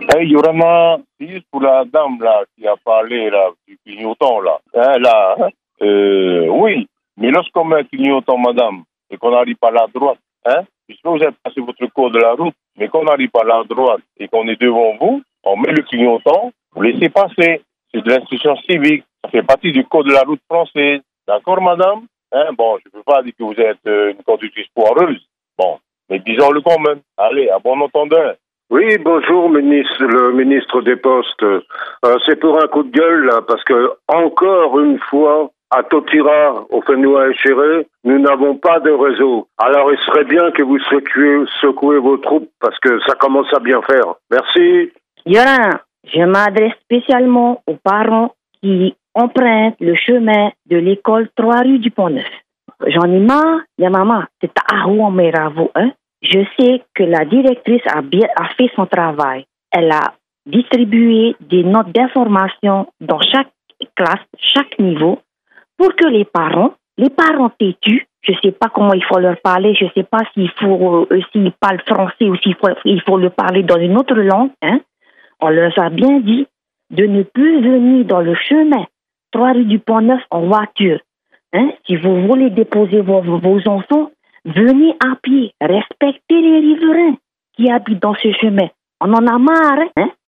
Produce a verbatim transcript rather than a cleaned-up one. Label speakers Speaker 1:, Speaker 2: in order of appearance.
Speaker 1: Hey, Yorana, c'est juste pour la dame là qui a parlé là, du clignotant là. Hein, là hein, euh, oui, mais lorsqu'on met un clignotant, madame, et qu'on n'arrive pas à la droite, hein, puisque vous avez passé votre code de la route, mais qu'on n'arrive pas à la droite et qu'on est devant vous, on met le clignotant, vous laissez passer. C'est de l'instruction civique, ça fait partie du code de la route française. D'accord, madame? Hein, bon, je ne peux pas dire que vous êtes euh, une conductrice poireuse. Bon, mais disons-le quand même. Allez, à bon entendeur.
Speaker 2: Oui, bonjour, ministre, le ministre des Postes. Euh, c'est pour un coup de gueule, là, parce que, encore une fois, à Totira, au Fénois Échéré, nous n'avons pas de réseau. Alors, il serait bien que vous secouez, secouez vos troupes, parce que ça commence à bien faire. Merci.
Speaker 3: Yorana, je m'adresse spécialement aux parents qui empruntent le chemin de l'école trois rue du Pont-Neuf. J'en ai marre, ya maman, c'est à Rouen, mes ravots, hein. Je sais que la directrice a bien a fait son travail. Elle a distribué des notes d'information dans chaque classe, chaque niveau, pour que les parents, les parents têtus, je ne sais pas comment il faut leur parler, je ne sais pas s'il faut, euh, s'ils parlent français ou s'il faut, il faut le parler dans une autre langue, hein. On leur a bien dit de ne plus venir dans le chemin trois rue du Pont-Neuf en voiture. Hein? Si vous voulez déposer vos, vos enfants, venez à pied. Respectez les riverains qui habitent dans ce chemin. On en a marre. Hein?